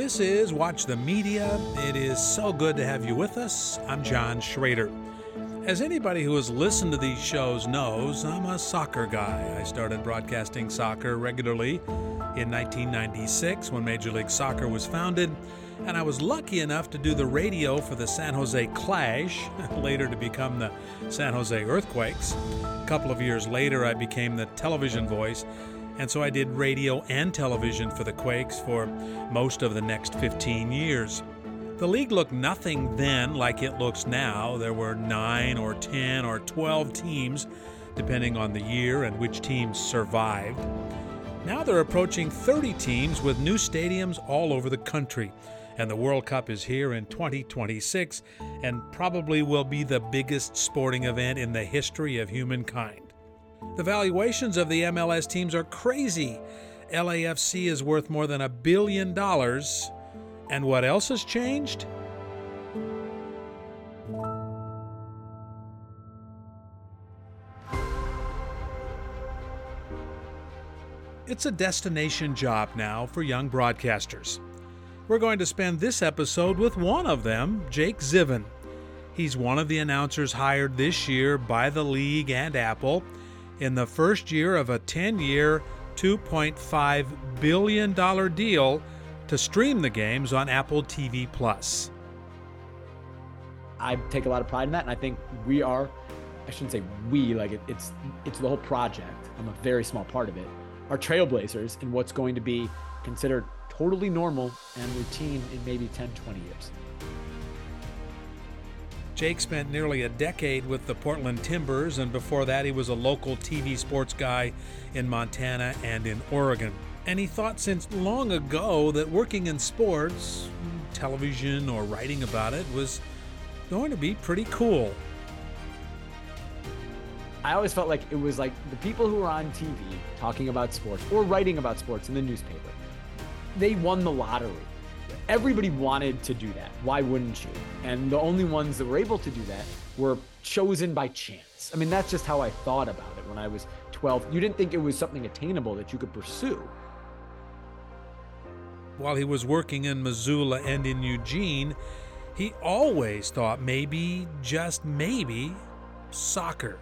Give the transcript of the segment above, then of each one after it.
This is Watch the Media. It is so good to have you with us. I'm John Schrader. As anybody who has listened to these shows knows, I'm a soccer guy. I started broadcasting soccer regularly in 1996 when Major League Soccer was founded, and I was lucky enough to do the radio for the San Jose Clash, later to become the San Jose Earthquakes. A couple of years later, I became the television voice, and so I did radio and television for the Quakes for most of the next 15 years. The league looked nothing then like it looks now. There were 9 or 10 or 12 teams, depending on the year and which teams survived. Now they're approaching 30 teams with new stadiums all over the country. And the World Cup is here in 2026 and probably will be the biggest sporting event in the history of humankind. The valuations of the MLS teams are crazy. LAFC is worth more than $1 billion. And what else has changed? It's a destination job now for young broadcasters. We're going to spend this episode with one of them, Jake Ziven. He's one of the announcers hired this year by the league and Apple in the first year of a 10-year, $2.5 billion deal to stream the games on Apple TV+. I take a lot of pride in that, and I think we are, I shouldn't say we, like it's the whole project. I'm a very small part of it. Are trailblazers in what's going to be considered totally normal and routine in maybe 10, 20 years. Jake spent nearly a decade with the Portland Timbers, and before that he was a local TV sports guy in Montana and in Oregon. And he thought since long ago that working in sports, television or writing about it, was going to be pretty cool. I always felt like it was like the people who were on TV talking about sports or writing about sports in the newspaper, they won the lottery. Everybody wanted to do that. Why wouldn't you? And the only ones that were able to do that were chosen by chance. I mean, that's just how I thought about it when I was 12. You didn't think it was something attainable that you could pursue. While he was working in Missoula and in Eugene, he always thought maybe, just maybe, soccer.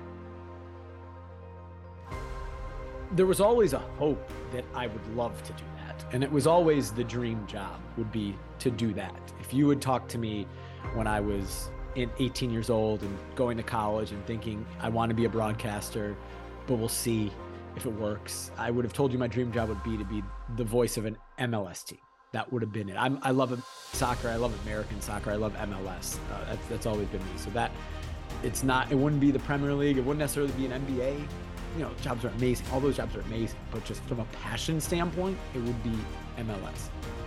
There was always a hope that I would love to do that. And it was always the dream job would be to do that. If you would talk to me when I was 18 years old and going to college and thinking I want to be a broadcaster, but we'll see if it works, I would have told you my dream job would be to be the voice of an MLS team. That would have been it. I love soccer. I love American soccer. I love MLS. That's always been me. So that it wouldn't be the Premier League. It wouldn't necessarily be an NBA. You know, jobs are amazing. All those jobs are amazing. But just from a passion standpoint, it would be MLS.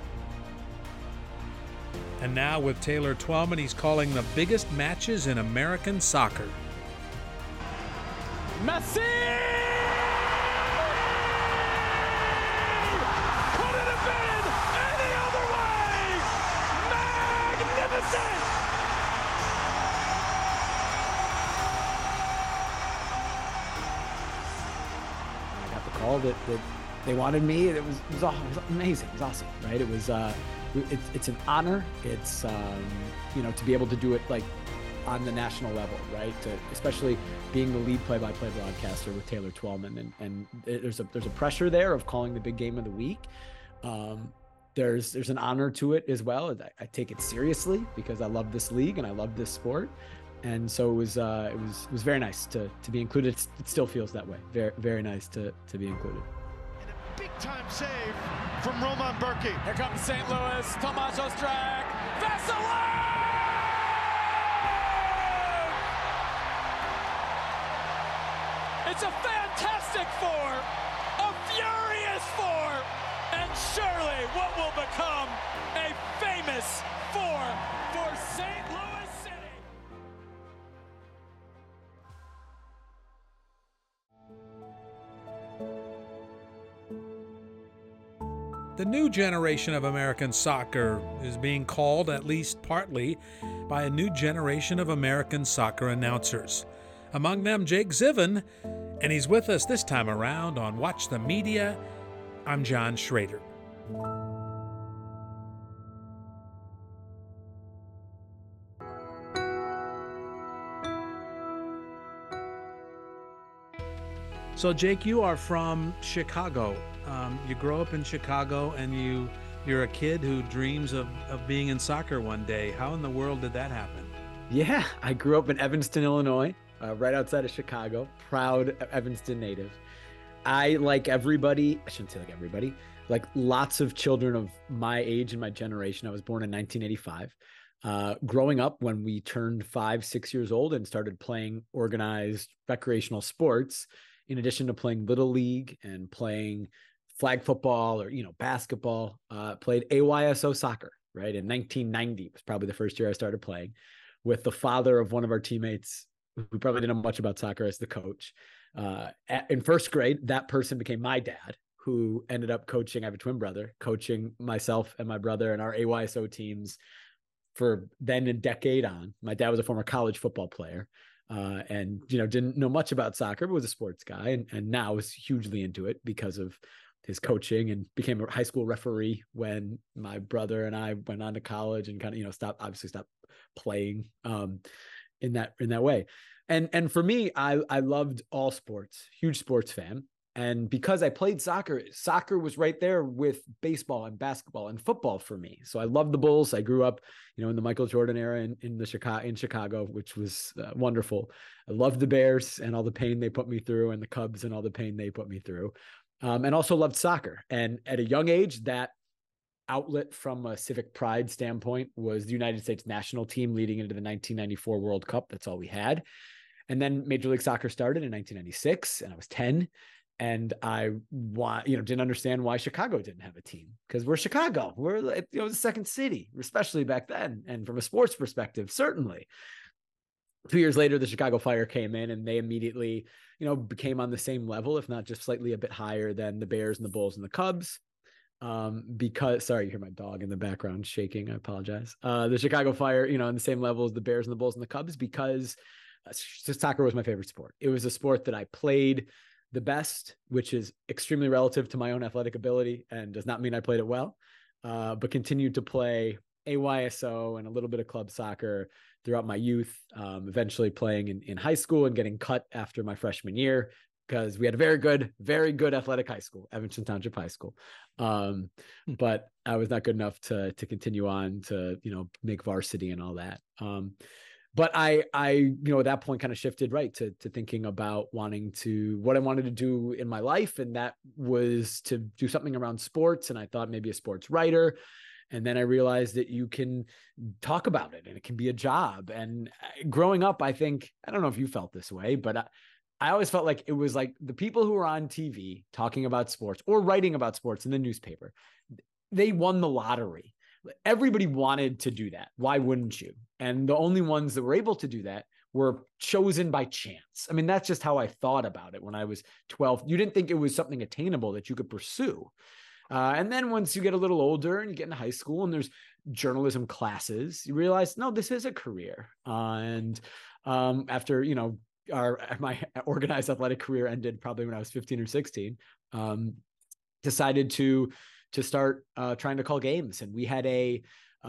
And now with Taylor Twellman, he's calling the biggest matches in American soccer. Messi! Couldn't have been any other way! Magnificent! Call that they wanted me. It was amazing. It was awesome, right? It was it's an honor. It's to be able to do it like on the national level, right? Especially being the lead play-by-play broadcaster with Taylor Twellman, and there's a pressure there of calling the big game of the week. There's an honor to it as well. I take it seriously because I love this league and I love this sport. And so it was very nice to be included. It still feels that way. Very, very nice to be included. And a big time save from Roman Bürki. Here comes St. Louis. Tomáš Ostrák. Vasiliev! It's a fantastic four, a furious four, and surely what will become a famous four for St. Louis City. The new generation of American soccer is being called, at least partly, by a new generation of American soccer announcers. Among them, Jake Ziven, and he's with us this time around on Watch the Media. I'm John Schrader. So, Jake, you are from Chicago. You grow up in Chicago, and you're a kid who dreams of being in soccer one day. How in the world did that happen? Yeah, I grew up in Evanston, Illinois, right outside of Chicago. Proud Evanston native. Like everybody, I shouldn't say like everybody, like lots of children of my age and my generation. I was born in 1985. Growing up, when we turned 5, 6 years old and started playing organized recreational sports, in addition to playing Little League and playing flag football or, basketball, played AYSO soccer, right? In 1990 was probably the first year I started playing, with the father of one of our teammates who probably didn't know much about soccer as the coach. In first grade, that person became my dad, who ended up coaching. I have a twin brother, coaching myself and my brother and our AYSO teams for then a decade on. My dad was a former college football player, and didn't know much about soccer, but was a sports guy, and now is hugely into it because of his coaching, and became a high school referee when my brother and I went on to college, and kind of stopped playing in that way. And for me, I loved all sports, huge sports fan. And because I played soccer was right there with baseball and basketball and football for me. So I loved the Bulls. I grew up, in the Michael Jordan era in Chicago, which was wonderful. I loved the Bears and all the pain they put me through, and the Cubs and all the pain they put me through. And also loved soccer. And at a young age, that outlet from a civic pride standpoint was the United States national team leading into the 1994 World Cup. That's all we had. And then Major League Soccer started in 1996, and I was 10. And I didn't understand why Chicago didn't have a team, because we're Chicago. We're the second city, especially back then. And from a sports perspective, certainly. 2 years later, the Chicago Fire came in, and they immediately, became on the same level, if not just slightly a bit higher than the Bears and the Bulls and the Cubs. Sorry, you hear my dog in the background shaking. I apologize. The Chicago Fire, on the same level as the Bears and the Bulls and the Cubs, because soccer was my favorite sport. It was a sport that I played the best, which is extremely relative to my own athletic ability and does not mean I played it well, but continued to play AYSO and a little bit of club soccer throughout my youth, eventually playing in high school and getting cut after my freshman year, because we had a very good athletic high school, Evanston Township High School. But I was not good enough to continue on to, make varsity and all that. But I at that point kind of shifted right to thinking about what I wanted to do in my life. And that was to do something around sports. And I thought maybe a sports writer. And then I realized that you can talk about it and it can be a job. And growing up, I don't know if you felt this way, but I always felt like it was like the people who were on TV talking about sports or writing about sports in the newspaper, they won the lottery. Everybody wanted to do that. Why wouldn't you? And the only ones that were able to do that were chosen by chance. I mean, that's just how I thought about it when I was 12. You didn't think it was something attainable that you could pursue. And then once you get a little older and you get into high school and there's journalism classes, you realize, no, this is a career. After, my organized athletic career ended probably when I was 15 or 16, decided to start trying to call games. And we had a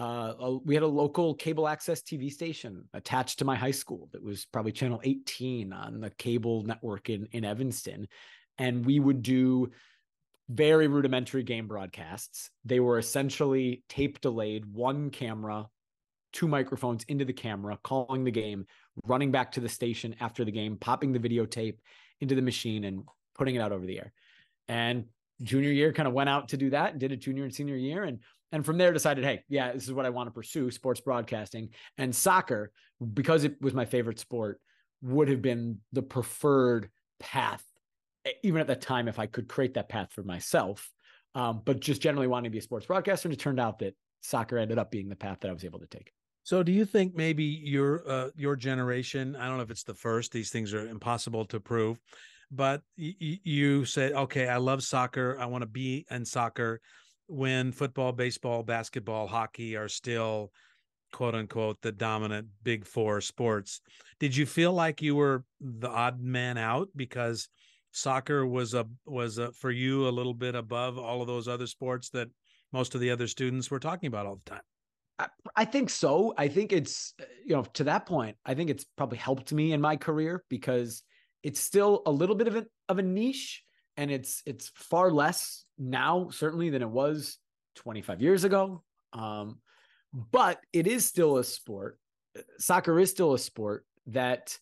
local cable access TV station attached to my high school that was probably channel 18 on the cable network in Evanston. And we would do very rudimentary game broadcasts. They were essentially tape delayed, one camera, 2 microphones into the camera, calling the game, running back to the station after the game, popping the videotape into the machine and putting it out over the air. And junior year kind of went out to do that and did it junior and senior year. And from there decided, hey, yeah, this is what I want to pursue, sports broadcasting. And soccer, because it was my favorite sport, would have been the preferred path, even at that time, if I could create that path for myself. But just generally wanting to be a sports broadcaster, and it turned out that soccer ended up being the path that I was able to take. So do you think maybe your generation, I don't know if it's the first, these things are impossible to prove, but you said, okay, I love soccer, I want to be in soccer, when football, baseball, basketball, hockey are still, quote unquote, the dominant big four sports. Did you feel like you were the odd man out because soccer was for you a little bit above all of those other sports that most of the other students were talking about all the time? I think so. I think it's, to that point, I think it's probably helped me in my career because it's still a little bit of an of a niche, and it's far less now, certainly, than it was 25 years ago. But it is still a sport. Soccer is still a sport that,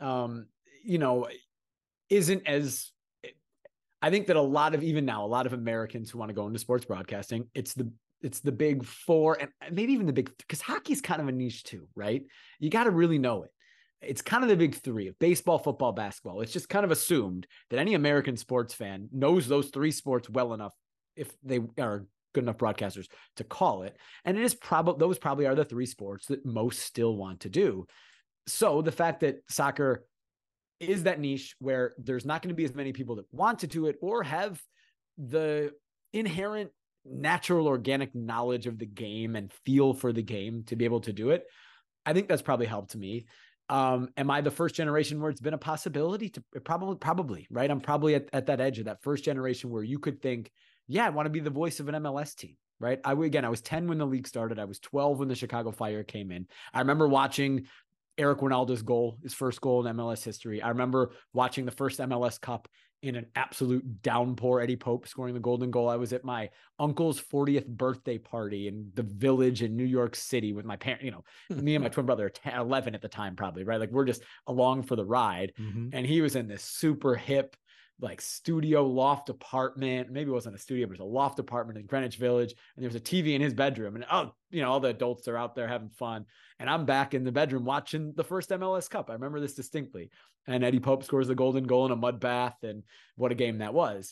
isn't as, I think that a lot of Americans who want to go into sports broadcasting, it's the big four, and maybe even the big, because hockey's kind of a niche too, right? You got to really know it. It's kind of the big three of baseball, football, basketball. It's just kind of assumed that any American sports fan knows those three sports well enough, if they are good enough broadcasters to call it. And it is those probably are the three sports that most still want to do. So the fact that soccer is that niche where there's not going to be as many people that want to do it or have the inherent natural organic knowledge of the game and feel for the game to be able to do it, I think that's probably helped me. Am I the first generation where it's been a possibility to probably, right? I'm probably at that edge of that first generation where you could think, yeah, I want to be the voice of an MLS team, right? I was 10 when the league started. I was 12 when the Chicago Fire came in. I remember watching Eric Winalda's goal, his first goal in MLS history. I remember watching the first MLS Cup in an absolute downpour, Eddie Pope scoring the golden goal. I was at my uncle's 40th birthday party in the Village in New York City with my parents, me and my twin brother, 11 at the time, probably, right? Like, we're just along for the ride. Mm-hmm. And he was in this super hip, like, studio loft apartment. Maybe it wasn't a studio, but it was a loft apartment in Greenwich Village. And there was a TV in his bedroom, and all the adults are out there having fun. And I'm back in the bedroom watching the first MLS Cup. I remember this distinctly. And Eddie Pope scores the golden goal in a mud bath, and what a game that was.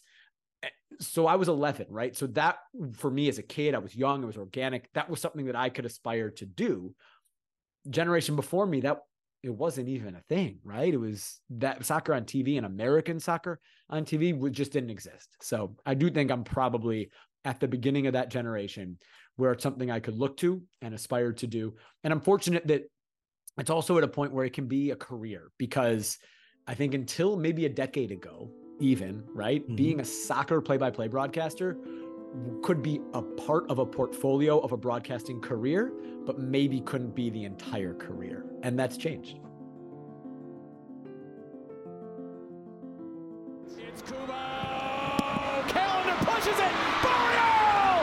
So I was 11, right? So that, for me as a kid, I was young, it was organic. That was something that I could aspire to do. Generation before me, that it wasn't even a thing, right? It was that soccer on TV and American soccer on TV just didn't exist. So I do think I'm probably at the beginning of that generation where it's something I could look to and aspire to do. And I'm fortunate that it's also at a point where it can be a career, because I think until maybe a decade ago, even, right, mm-hmm. being a soccer play-by-play broadcaster could be a part of a portfolio of a broadcasting career, but maybe couldn't be the entire career. And that's changed. It's Kubo! Calendar pushes it! Barrio!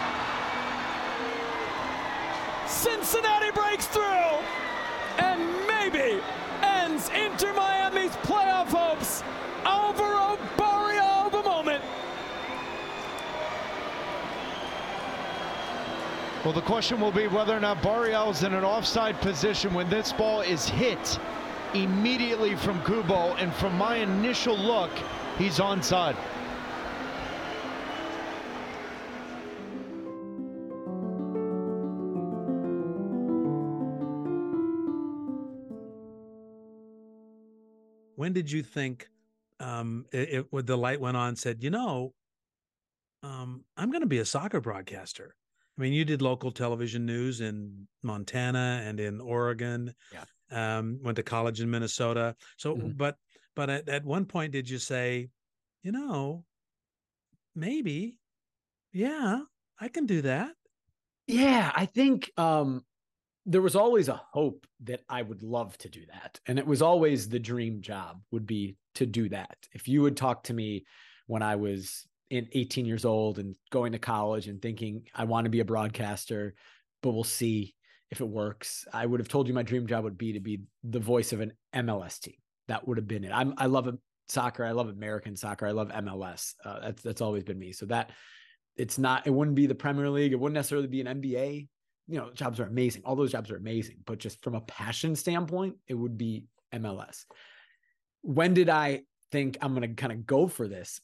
Cincinnati breaks through and maybe ends Inter Miami's playoff hopes. Alvaro Barrio of a moment. Well, the question will be whether or not Barrio is in an offside position when this ball is hit immediately from Kubo, and from my initial look, he's onside. When did you think when the light went on, said, I'm going to be a soccer broadcaster? I mean, you did local television news in Montana and in Oregon. Yeah. Went to college in Minnesota. So, mm-hmm. but at one point, did you say, maybe, yeah, I can do that? Yeah, I think there was always a hope that I would love to do that. And it was always the dream job would be to do that. If you would talk to me when I was 18 years old and going to college and thinking I want to be a broadcaster, but we'll see if it works, I would have told you my dream job would be to be the voice of an MLS team. That would have been it. I love soccer. I love American soccer. I love MLS. That's always been me. So that it wouldn't be the Premier League. It wouldn't necessarily be an NBA. Jobs are amazing. All those jobs are amazing, but just from a passion standpoint, it would be MLS. When did I think I'm going to kind of go for this?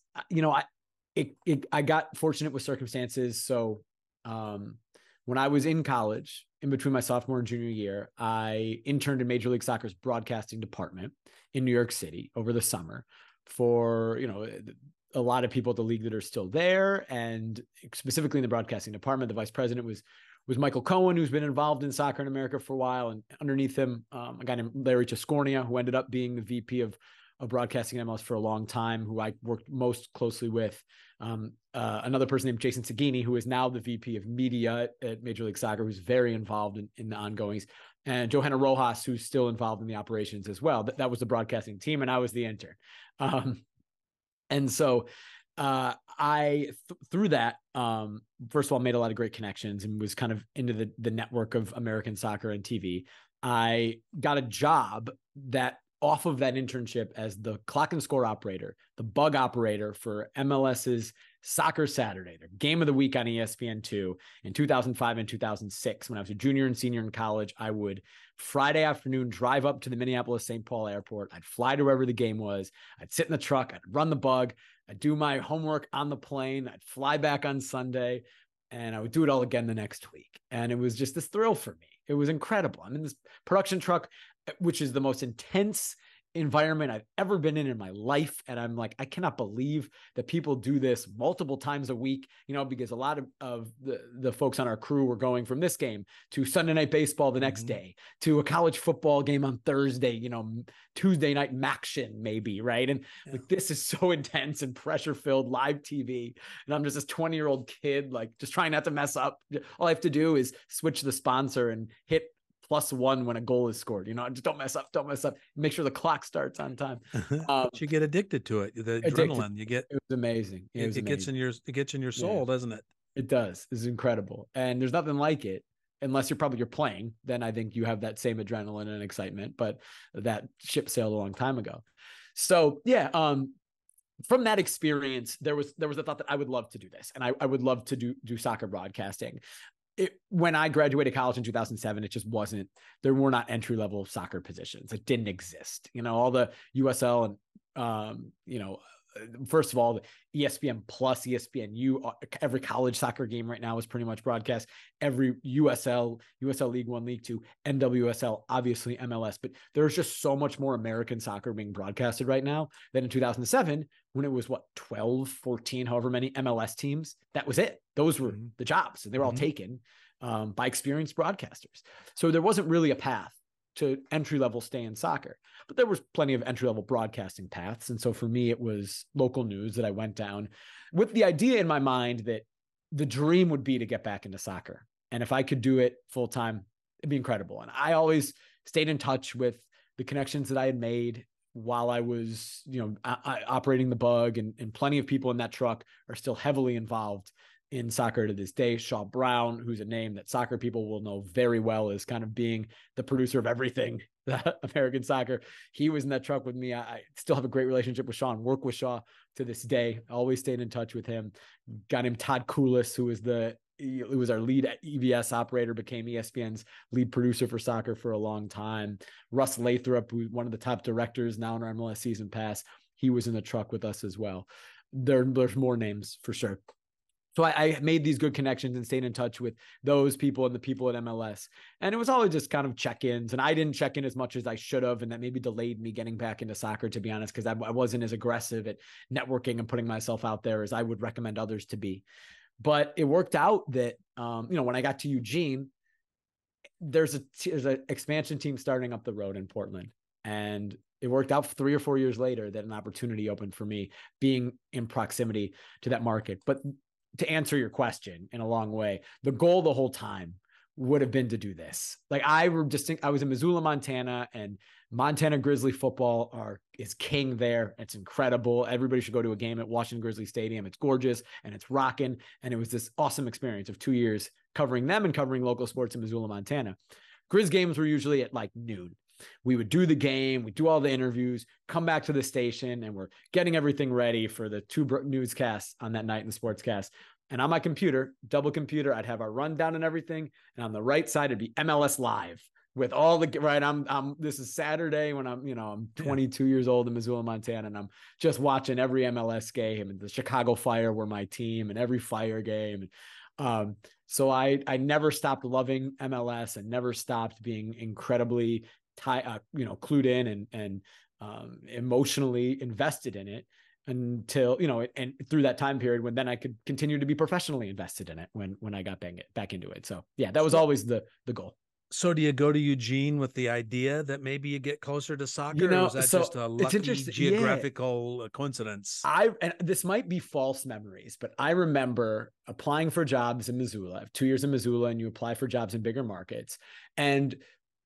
I got fortunate with circumstances. So when I was in college, in between my sophomore and junior year, I interned in Major League Soccer's broadcasting department in New York City over the summer for, a lot of people at the league that are still there. And specifically in the broadcasting department, the vice president was Michael Cohen, who's been involved in soccer in America for a while. And underneath him, a guy named Larry Chiscornia, who ended up being the VP of broadcasting MLS for a long time, who I worked most closely with. Another person named Jason Sagini, who is now the VP of media at Major League Soccer, who's very involved in the ongoings. And Johanna Rojas, who's still involved in the operations as well. That was the broadcasting team, and I was the intern. And so through that, first of all, made a lot of great connections and was kind of into the network of American soccer and TV. I got a job that off of that internship as the clock and score operator, the bug operator for MLS's Soccer Saturday, their game of the week on ESPN2 in 2005 and 2006. When I was a junior and senior in college, I would Friday afternoon drive up to the Minneapolis-St. Paul airport. I'd fly to wherever the game was. I'd sit in the truck. I'd run the bug. I'd do my homework on the plane. I'd fly back on Sunday, and I would do it all again the next week. And it was just this thrill for me. It was incredible. I'm in this production truck, which is the most intense environment I've ever been in my life. And I'm like, I cannot believe that people do this multiple times a week, because a lot of the folks on our crew were going from this game to Sunday Night Baseball the next day, to a college football game on Thursday, Tuesday night Maction maybe. Right. And like, this is so intense and pressure filled live TV. And I'm just this 20-year-old kid, like just trying not to mess up. All I have to do is switch the sponsor and hit +1 when a goal is scored. Just don't mess up. Make sure the clock starts on time. But you get addicted to it. The adrenaline you get. It was amazing. It gets in your soul, doesn't it? It does. It's incredible. And there's nothing like it unless you're playing. Then I think you have that same adrenaline and excitement, but that ship sailed a long time ago. So from that experience, there was a thought that I would love to do this, and I would love to do soccer broadcasting. When I graduated college in 2007, it just wasn't, there were not entry-level soccer positions. It didn't exist. All the USL and, first of all, the ESPN Plus, ESPNU, every college soccer game right now is pretty much broadcast. Every USL League One, League Two, NWSL, obviously MLS, but there's just so much more American soccer being broadcasted right now than in 2007, when it was 12, 14, however many MLS teams. That was it. Those were the jobs, and they were all taken by experienced broadcasters. So there wasn't really a path to entry-level stay in soccer, but there was plenty of entry-level broadcasting paths. And so for me, it was local news that I went down with the idea in my mind that the dream would be to get back into soccer. And if I could do it full-time, it'd be incredible. And I always stayed in touch with the connections that I had made while I was, operating the bug, and plenty of people in that truck are still heavily involved in soccer to this day. Shaw Brown, who's a name that soccer people will know very well, is kind of being the producer of everything American soccer. He was in that truck with me. I still have a great relationship with Shaw and work with Shaw to this day. Always stayed in touch with him. Got him Todd Koulis, who was our lead EBS operator, became ESPN's lead producer for soccer for a long time. Russ Lathrop, who's one of the top directors now in our MLS season pass, he was in the truck with us as well. There's more names for sure. So I made these good connections and stayed in touch with those people and the people at MLS. And it was always just kind of check-ins. And I didn't check in as much as I should have. And that maybe delayed me getting back into soccer, to be honest, because I wasn't as aggressive at networking and putting myself out there as I would recommend others to be. But it worked out that, when I got to Eugene, there's an expansion team starting up the road in Portland. And it worked out 3 or 4 years later that an opportunity opened for me being in proximity to that market. But to answer your question in a long way, the goal the whole time would have been to do this. Like I was in Missoula, Montana, and Montana Grizzly football is king there. It's incredible. Everybody should go to a game at Washington Grizzly Stadium. It's gorgeous and it's rocking. And it was this awesome experience of 2 years covering them and covering local sports in Missoula, Montana. Grizz games were usually at like noon. We would do the game, we do all the interviews, come back to the station, and we're getting everything ready for the 2 newscasts on that night in the sportscast. And on my computer, double computer, I'd have our rundown and everything. And on the right side, it'd be MLS Live with all the right. This is Saturday when I'm 22 years old in Missoula, Montana, and I'm just watching every MLS game, and the Chicago Fire were my team, and every Fire game. So I never stopped loving MLS and never stopped being incredibly clued in and emotionally invested in it until, and through that time period when then I could continue to be professionally invested in it when I got back into it. So yeah, that was always the goal. So do you go to Eugene with the idea that maybe you get closer to soccer, or was that just a lucky geographical coincidence? And this might be false memories, but I remember applying for jobs in Missoula. I have 2 years in Missoula, and you apply for jobs in bigger markets. And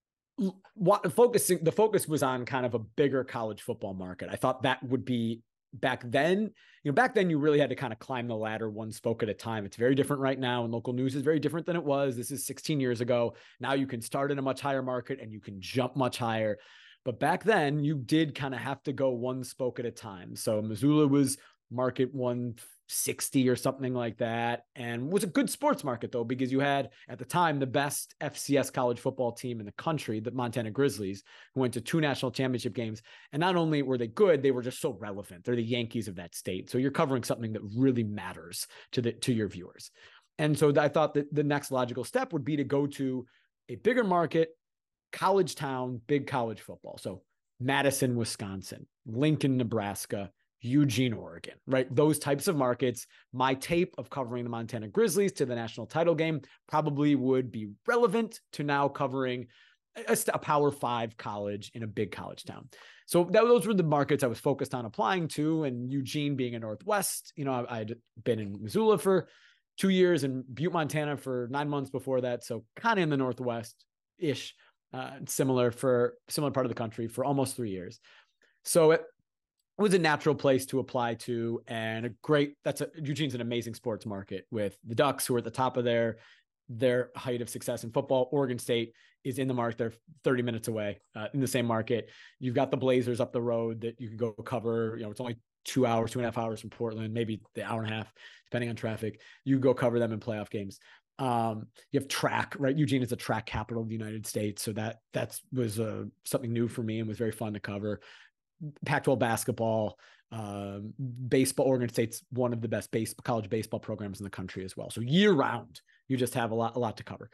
the focus was on kind of a bigger college football market. I thought that would be back then, you really had to kind of climb the ladder one spoke at a time. It's very different right now, and local news is very different than it was. This is 16 years ago. Now you can start in a much higher market and you can jump much higher. But back then you did kind of have to go one spoke at a time. So Missoula was market 160 or something like that, and was a good sports market though, because you had at the time the best FCS college football team in the country, the Montana Grizzlies, who went to 2 national championship games. And not only were they good, they were just so relevant. They're the Yankees of that state. So you're covering something that really matters to your viewers. And so I thought that the next logical step would be to go to a bigger market, college town, big college football. So Madison, Wisconsin, Lincoln, Nebraska, Eugene, Oregon, right? Those types of markets. My tape of covering the Montana Grizzlies to the national title game probably would be relevant to now covering a Power 5 college in a big college town. So those were the markets I was focused on applying to. And Eugene being a Northwest, I'd been in Missoula for 2 years and Butte, Montana for 9 months before that. So kind of in the Northwest-ish, similar part of the country for almost 3 years. So it was a natural place to apply to, and Eugene's an amazing sports market with the Ducks, who are at the top of their height of success in football. Oregon State is in the market. They're 30 minutes away in the same market. You've got the Blazers up the road that you can go cover. It's only 2.5 hours from Portland, maybe the hour and a half, depending on traffic. You go cover them in playoff games. You have track, right? Eugene is the track capital of the United States. So that was something new for me and was very fun to cover. Pac-12 basketball, baseball. Oregon State's one of the best college baseball programs in the country as well. So year round, you just have a lot to cover.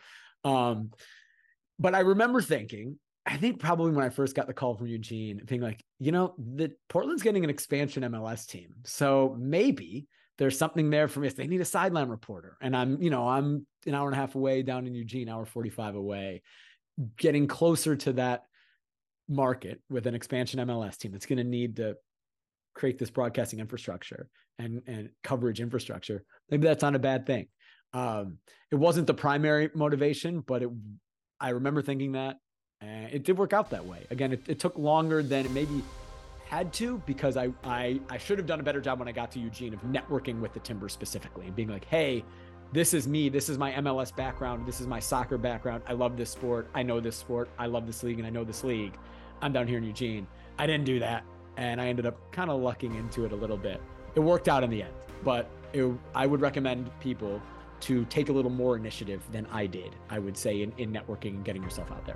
But I remember thinking, I think probably when I first got the call from Eugene, being like, the Portland's getting an expansion MLS team. So maybe there's something there for me. If they need a sideline reporter, and I'm an hour and a half away down in Eugene, hour 45 away, getting closer to that market with an expansion MLS team that's going to need to create this broadcasting infrastructure and coverage infrastructure. Maybe that's not a bad thing. It wasn't the primary motivation, but I remember thinking that, and it did work out that way. Again, it took longer than it maybe had to, because I should have done a better job when I got to Eugene of networking with the Timbers specifically and being like, hey, this is me. This is my MLS background. This is my soccer background. I love this sport. I know this sport. I love this league and I know this league. I'm down here in Eugene. I didn't do that. And I ended up kind of lucking into it a little bit. It worked out in the end, but I would recommend people to take a little more initiative than I did, I would say, in networking and getting yourself out there.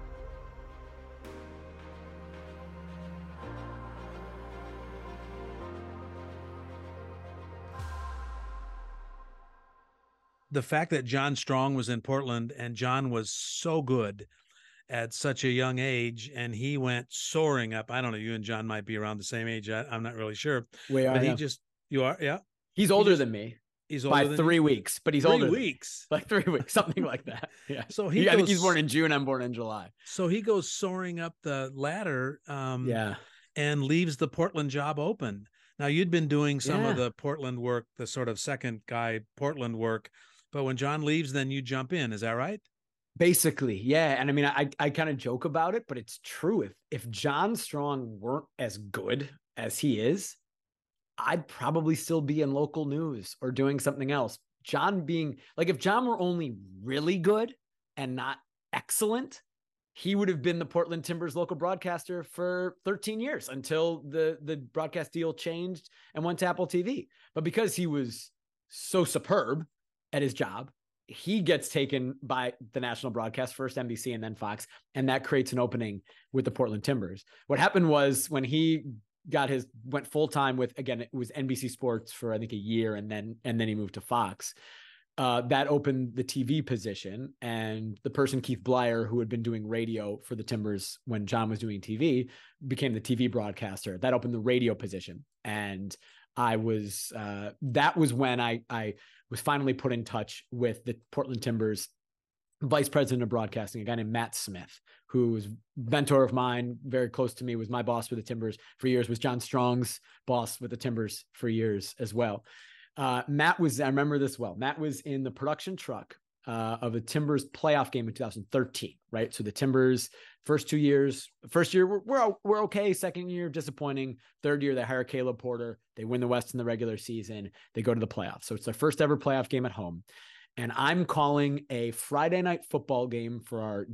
The fact that John Strong was in Portland and John was so good at such a young age, and he went soaring up. I don't know, you and John might be around the same age. I'm not really sure. We are. But you are, yeah. He's older than me. He's older by 3 weeks, but he's older. 3 weeks, like 3 weeks, something like that. Yeah. So I think he's born in June. I'm born in July. So he goes soaring up the ladder. And leaves the Portland job open. Now you'd been doing some of the Portland work, the sort of second guy Portland work, but when John leaves, then you jump in. Is that right? Basically, yeah. And I mean, I kind of joke about it, but it's true. If John Strong weren't as good as he is, I'd probably still be in local news or doing something else. John being like, if John were only really good and not excellent, he would have been the Portland Timbers local broadcaster for 13 years until the broadcast deal changed and went to Apple TV. But because he was so superb at his job, he gets taken by the national broadcast, first NBC and then Fox, and that creates an opening with the Portland Timbers. What happened was when he went full-time with, again, it was NBC Sports for I think a year, and then he moved to Fox. That opened the TV position, and the person, Keith Blyer, who had been doing radio for the Timbers when John was doing TV, became the TV broadcaster. That opened the radio position. And that was when I was finally put in touch with the Portland Timbers vice president of broadcasting, a guy named Matt Smith, who was a mentor of mine, very close to me, was my boss for the Timbers for years, was John Strong's boss with the Timbers for years as well. Matt was, I remember this well, Matt was in the production truck of a Timbers playoff game in 2013, right? So the Timbers First 2 years, first year, we're okay. Second year, disappointing. Third year, they hire Caleb Porter. They win the West in the regular season. They go to the playoffs. So it's their first ever playoff game at home. And I'm calling a Friday night football game for our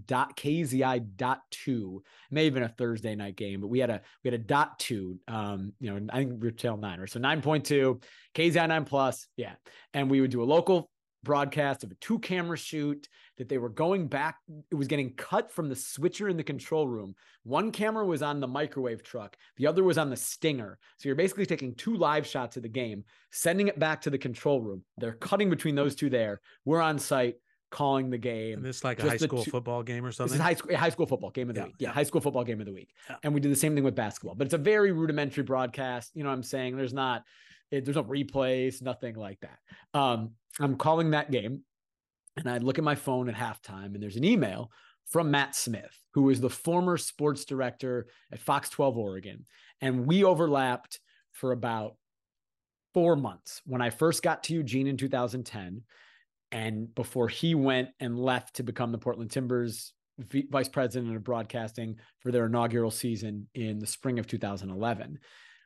KZI.2, maybe even a Thursday night game, but we had a .2, I think we were Channel 9, right? So 9.2, KZI 9 plus. Yeah. And we would do a local broadcast of a 2-camera shoot that they were going back. It was getting cut from the switcher in the control room. One camera was on the microwave truck. The other was on the Stinger. So you're basically taking 2 live shots of the game, sending it back to the control room. They're cutting between those 2 there. We're on site calling the game. And it's like a high school football game or something? This is high school football game of the week. Yeah, high school football game of the week. Yeah. And we did the same thing with basketball, but it's a very rudimentary broadcast. You know what I'm saying? There's no replays, nothing like that. I'm calling that game, and I look at my phone at halftime, and there's an email from Matt Smith, who is the former sports director at Fox 12 Oregon. And we overlapped for about 4 months when I first got to Eugene in 2010, and before he went and left to become the Portland Timbers vice president of broadcasting for their inaugural season in the spring of 2011.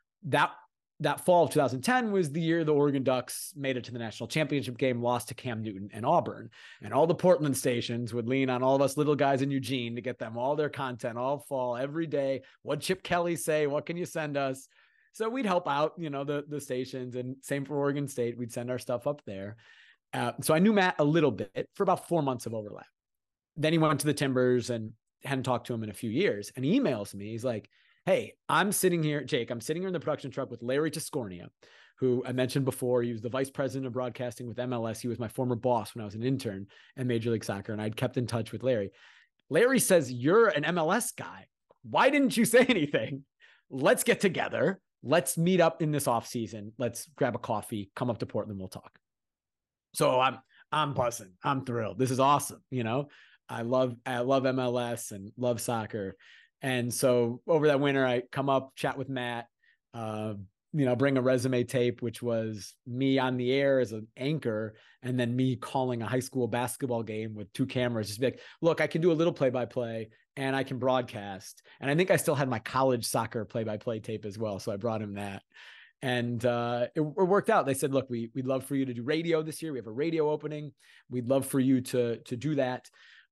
That fall of 2010 was the year the Oregon Ducks made it to the national championship game, lost to Cam Newton and Auburn. And all the Portland stations would lean on all of us little guys in Eugene to get them all their content all fall every day. What Chip Kelly say? What can you send us? So we'd help out, the stations, and same for Oregon State. We'd send our stuff up there. So I knew Matt a little bit for about 4 months of overlap. Then he went to the Timbers and hadn't talked to him in a few years. And he emails me. He's like, hey, I'm sitting here in the production truck with Larry Tiscornia, who I mentioned before. He was the vice president of broadcasting with MLS. He was my former boss when I was an intern at Major League Soccer, and I'd kept in touch with Larry. Larry says, you're an MLS guy. Why didn't you say anything? Let's get together. Let's meet up in this off season. Let's grab a coffee, come up to Portland. We'll talk. So I'm buzzing. I'm thrilled. This is awesome. I love MLS and love soccer. And so over that winter, I come up, chat with Matt, bring a resume tape, which was me on the air as an anchor, and then me calling a high school basketball game with 2 cameras. Just be like, look, I can do a little play-by-play and I can broadcast. And I think I still had my college soccer play-by-play tape as well. So I brought him that. And it worked out. They said, look, we'd love for you to do radio this year. We have a radio opening. We'd love for you to do that.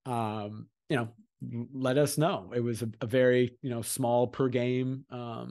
Let us know. It was a very, small per game,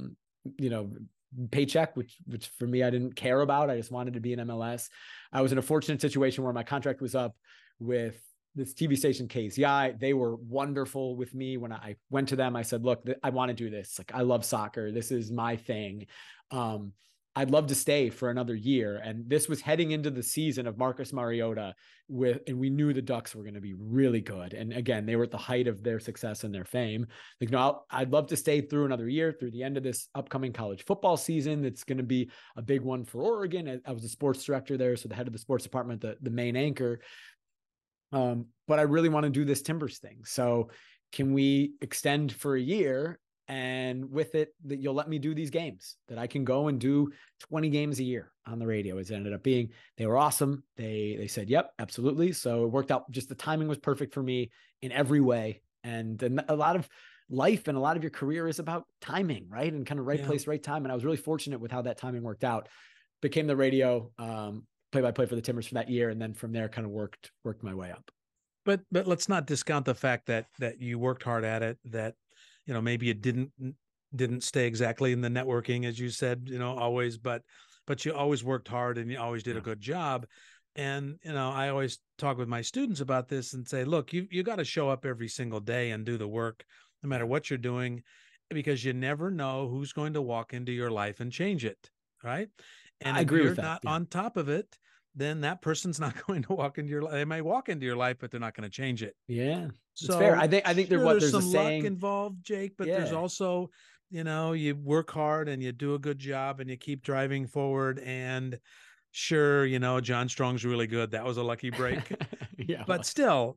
paycheck, which for me, I didn't care about. I just wanted to be in MLS. I was in a fortunate situation where my contract was up with this TV station KZI. They were wonderful with me. When I went to them, I said, look, I want to do this. Like, I love soccer. This is my thing. I'd love to stay for another year. And this was heading into the season of Marcus Mariota and we knew the Ducks were going to be really good. And again, they were at the height of their success and their fame. Like, I'd love to stay through another year, through the end of this upcoming college football season. It's going to be a big one for Oregon. I was a sports director there. So the head of the sports department, the main anchor. But I really want to do this Timbers thing. So can we extend for a year? And with it, that you'll let me do these games, that I can go and do 20 games a year on the radio. As it ended up being, they were awesome. They said, yep, absolutely. So it worked out. Just the timing was perfect for me in every way. And a lot of life and a lot of your career is about timing, right? And kind of right place, right time. And I was really fortunate with how that timing worked out. Became the radio play-by-play for the Timbers for that year. And then from there kind of worked my way up. But let's not discount the fact that you worked hard at it, that maybe it didn't stay exactly in the networking, as you said, always, but you always worked hard and you always did a good job. And, I always talk with my students about this and say, look, you got to show up every single day and do the work, no matter what you're doing, because you never know who's going to walk into your life and change it. Right. And I agree if with you're that. not on top of it, then that person's not going to walk into your life. They may walk into your life, but they're not going to change it. Yeah. So it's fair. I think there's some a saying luck involved, Jake, but there's also, you work hard and you do a good job and you keep driving forward. And sure, John Strong's really good. That was a lucky break. But still,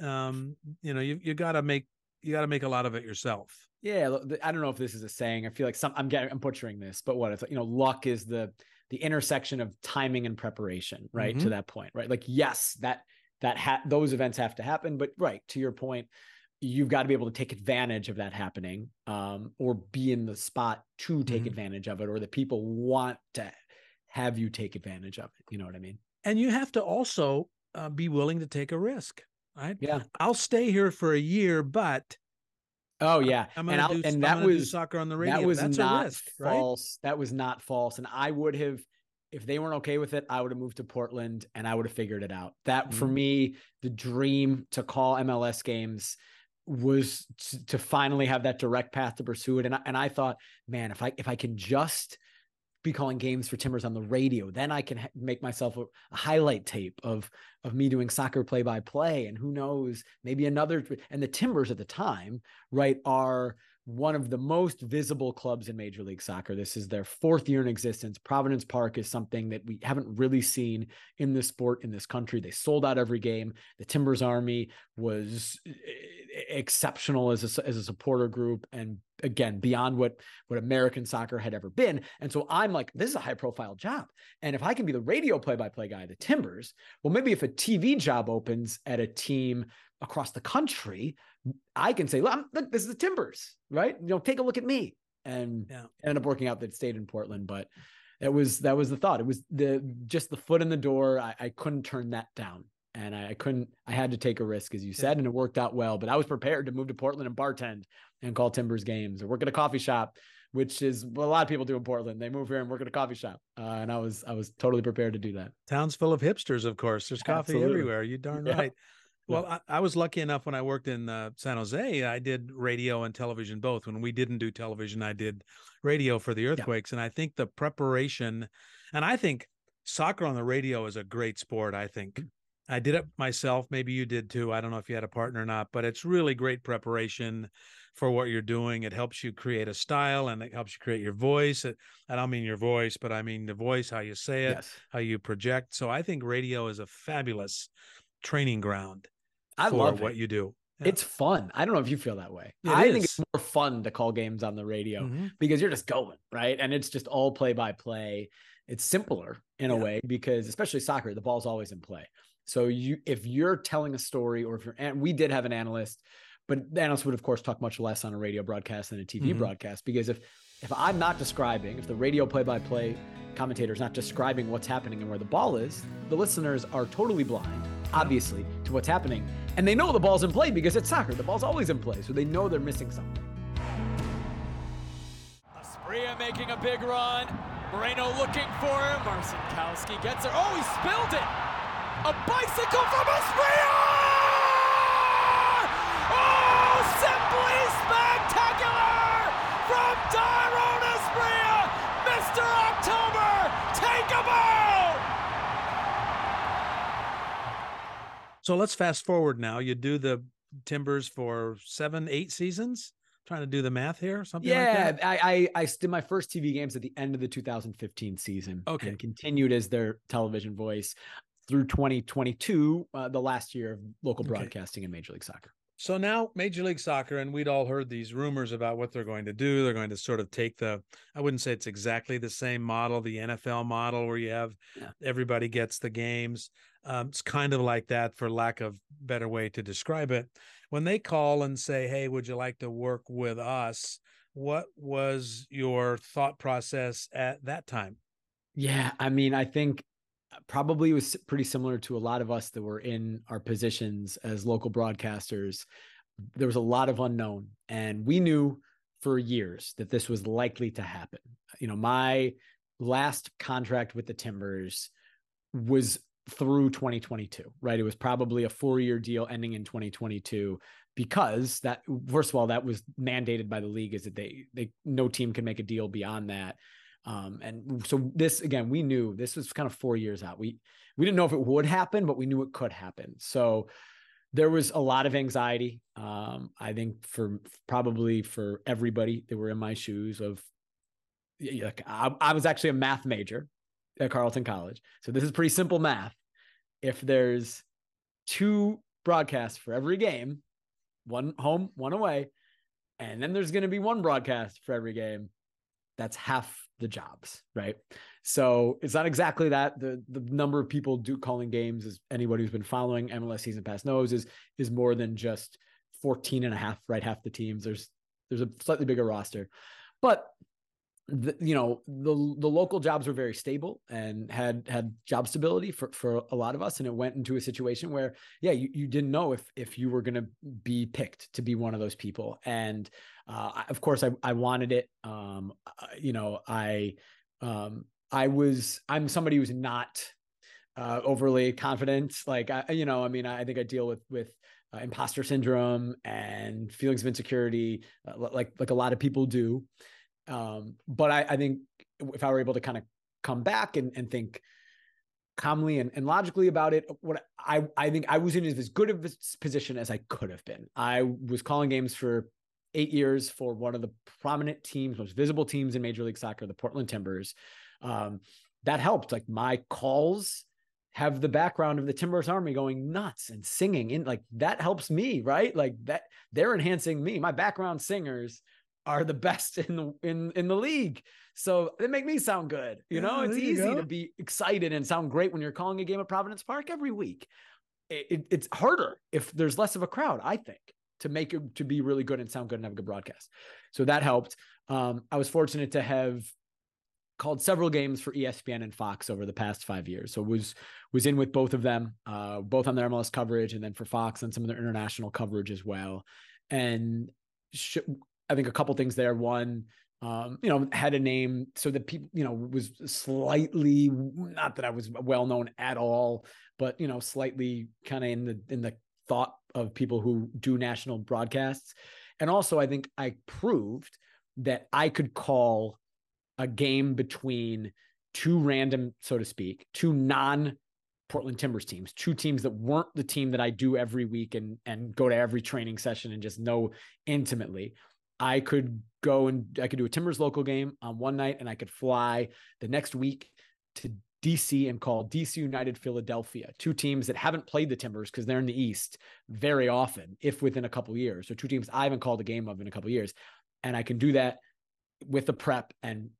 you got to make a lot of it yourself. Yeah. I don't know if this is a saying. I feel like I'm butchering this, but what it's like, luck is the intersection of timing and preparation, right? Mm-hmm. To that point, right? Like, yes, those events have to happen, but right. To your point, you've got to be able to take advantage of that happening, or be in the spot to take advantage of it, or that people want to have you take advantage of it. You know what I mean? And you have to also be willing to take a risk, right? Yeah. I'll stay here for a year, but oh yeah, I'm going to do soccer on the radio. That was That's not a risk, false. Right? That was not false. And I would have, if they weren't okay with it, I would have moved to Portland and I would have figured it out. That for me, the dream to call MLS games was to finally have that direct path to pursue it. And I thought, man, if I can just be calling games for Timbers on the radio, then I can make myself a highlight tape of me doing soccer play-by-play, and who knows, maybe another. And the Timbers at the time, right, are one of the most visible clubs in Major League Soccer. This is their 4th year in existence. Providence Park is something that we haven't really seen in this sport in this country. They sold out every game. The Timbers Army was exceptional as a supporter group, and again, beyond what American soccer had ever been. And so I'm like, this is a high profile job. And if I can be the radio play-by-play guy at the Timbers, well, maybe if a TV job opens at a team across the country, I can say, look, this is the Timbers, right? Take a look at me. And ended up working out that stayed in Portland, but that was the thought. It was just the foot in the door. I couldn't turn that down. And I had to take a risk, as you said, and it worked out well. But I was prepared to move to Portland and bartend and call Timbers games, or work at a coffee shop, which is what a lot of people do in Portland. They move here and work at a coffee shop. And I was totally prepared to do that. Town's full of hipsters, of course. There's coffee everywhere. You darn right. Well, I was lucky enough when I worked in San Jose, I did radio and television both. When we didn't do television, I did radio for the Earthquakes. And I think the preparation, and I think soccer on the radio is a great sport. I think I did it myself. Maybe you did too. I don't know if you had a partner or not, but it's really great preparation for what you're doing. It helps you create a style, and it helps you create your voice. I don't mean your voice, but I mean the voice, how you say it, how you project. So I think radio is a fabulous training ground. I love what you do. Yeah. It's fun. I don't know if you feel that way. I think it's more fun to call games on the radio because you're just going, right? And it's just all play by play. It's simpler in a way because, especially soccer, the ball's always in play. So if you're telling a story, or and we did have an analyst, but the analyst would of course talk much less on a radio broadcast than a TV broadcast, because if I'm not describing, if the radio play-by-play commentator is not describing what's happening and where the ball is, the listeners are totally blind, obviously, to what's happening. And they know the ball's in play because it's soccer. The ball's always in play. So they know they're missing something. Asprilla making a big run. Moreno looking for him. Marcinkowski gets it. Oh, he spilled it. A bicycle from Asprilla! Oh, simply spectacular from Tyrone Asprilla. Mr. October, take a bow! So let's fast forward now. You do the Timbers for 7-8 seasons. Trying to do the math here, something like that. I did my first TV games at the end of the 2015 season. And continued as their television voice through 2022, the last year of local broadcasting in Major League Soccer. So now Major League Soccer, and we'd all heard these rumors about what they're going to do. They're going to sort of take I wouldn't say it's exactly the same model, the NFL model, where you have everybody gets the games. It's kind of like that, for lack of better way to describe it. When they call and say, hey, would you like to work with us? What was your thought process at that time? Yeah, I mean, I think probably was pretty similar to a lot of us that were in our positions as local broadcasters. There was a lot of unknown, and we knew for years that this was likely to happen. My last contract with the Timbers was through 2022, right? It was probably a 4-year deal ending in 2022, because that, first of all, that was mandated by the league, is that they no team can make a deal beyond that. And so this, again, we knew this was kind of 4 years out. We didn't know if it would happen, but we knew it could happen. So there was a lot of anxiety. I think probably for everybody that were in my shoes I was actually a math major at Carleton College. So this is pretty simple math. If there's 2 broadcasts for every game, 1 home, 1 away, and then there's going to be 1 broadcast for every game, that's half the jobs, right? So it's not exactly that. The number of people calling games, as anybody who's been following MLS season pass knows, is more than just 14 and a half, right? Half the teams. There's a slightly bigger roster, but the local jobs were very stable and had job stability for a lot of us. And it went into a situation where, you didn't know if you were going to be picked to be one of those people. And of course I wanted it. I'm somebody who's not overly confident. Like, I think I deal with imposter syndrome and feelings of insecurity, like a lot of people do. But I think if I were able to kind of come back and think calmly and logically about it, what I think I was in as good of a position as I could have been. I was calling games for 8 years for one of the prominent teams, most visible teams in Major League Soccer, the Portland Timbers. That helped. Like, my calls have the background of the Timbers Army going nuts and singing in, like, that helps me, right? Like, that they're enhancing me. My background singers are the best in the league. So they make me sound good. It's easy to be excited and sound great when you're calling a game at Providence Park every week. It's harder if there's less of a crowd, I think, to make it to be really good and sound good and have a good broadcast. So that helped. I was fortunate to have called several games for ESPN and Fox over the past 5 years. So was in with both of them, both on their MLS coverage, and then for Fox on some of their international coverage as well. And I think a couple things there. One, had a name so that people, was slightly, not that I was well known at all, but, slightly kind of in the thought of people who do national broadcasts. And also I think I proved that I could call a game between two random, so to speak, two non-Portland Timbers teams, two teams that weren't the team that I do every week and go to every training session and just know intimately. I could do a Timbers local game on one night, and I could fly the next week to DC and call DC United Philadelphia, two teams that haven't played the Timbers because they're in the East very often, if within a couple of years. So two teams I haven't called a game of in a couple of years. And I can do that with the prep and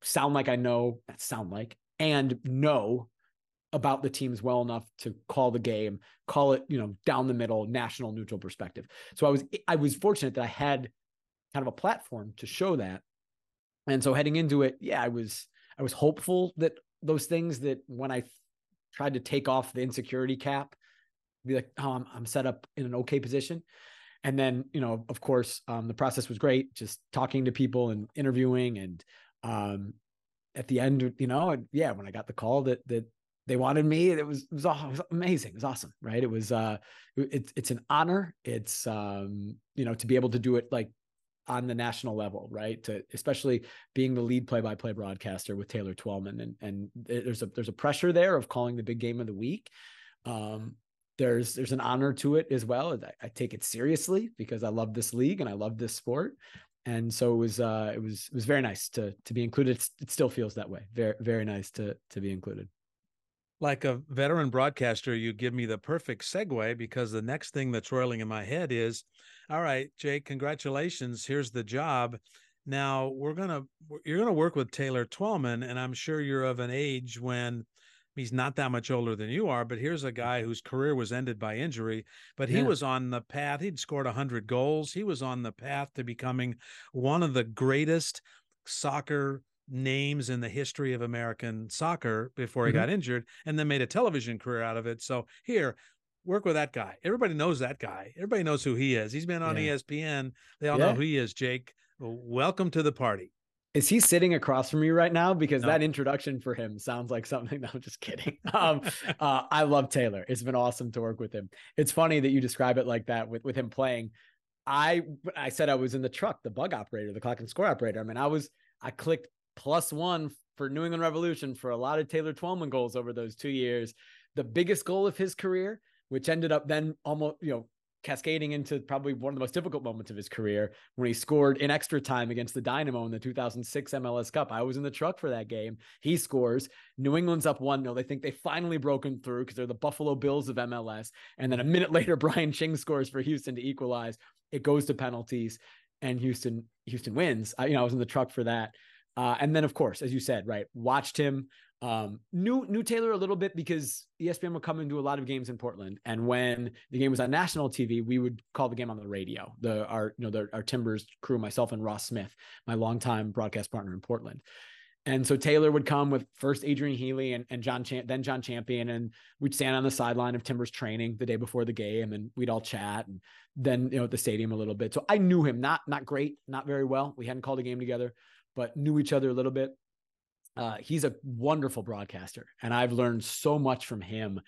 and know about the teams well enough to call the game, call it, down the middle, national neutral perspective. So I was fortunate that I had kind of a platform to show that. And so heading into it, I was hopeful that those things that when I tried to take off the insecurity cap, be like, oh, I'm set up in an okay position. And then, of course, the process was great, just talking to people and interviewing. And at the end, when I got the call that they wanted me, it was amazing. It was awesome. Right. It was, it's an honor. It's, to be able to do it like on the national level, right? To especially being the lead play-by-play broadcaster with Taylor Twellman. And there's a pressure there of calling the big game of the week. There's an honor to it as well. I take it seriously because I love this league and I love this sport. And so it was very nice to be included. It still feels that way. Very, very nice to be included. Like a veteran broadcaster, you give me the perfect segue, because the next thing that's roiling in my head is, all right, Jake, congratulations. Here's the job. Now you're going to work with Taylor Twellman, and I'm sure you're of an age when he's not that much older than you are, but here's a guy whose career was ended by injury, but he was on the path. He'd scored 100 goals. He was on the path to becoming one of the greatest soccer names in the history of American soccer before he got injured, and then made a television career out of it. So here, work with that guy. Everybody knows that guy. Everybody knows who he is. He's been on ESPN. They all know who he is, Jake. Welcome to the party. Is he sitting across from you right now? Because that introduction for him sounds like something. No, I'm just kidding. I love Taylor. It's been awesome to work with him. It's funny that you describe it like that with him playing. I said I was in the truck, the bug operator, the clock and score operator. I mean, I clicked +1 for New England Revolution for a lot of Taylor Twellman goals over those 2 years. The biggest goal of his career, which ended up then almost, cascading into probably one of the most difficult moments of his career, when he scored in extra time against the Dynamo in the 2006 MLS Cup. I was in the truck for that game. He scores. New England's up 1-0. They think they finally broken through because they're the Buffalo Bills of MLS. And then a minute later, Brian Ching scores for Houston to equalize. It goes to penalties, and Houston wins. I was in the truck for that. And then, of course, as you said, right, watched him Knew Taylor a little bit because ESPN would come and do a lot of games in Portland, and when the game was on national TV, we would call the game on the radio. Our Timbers crew, myself and Ross Smith, my longtime broadcast partner in Portland. And so Taylor would come with first Adrian Healy and then John Champion, and we'd stand on the sideline of Timbers training the day before the game, and we'd all chat, and then at the stadium a little bit. So I knew him, not great, not very well. We hadn't called a game together, but knew each other a little bit. He's a wonderful broadcaster, and I've learned so much from him.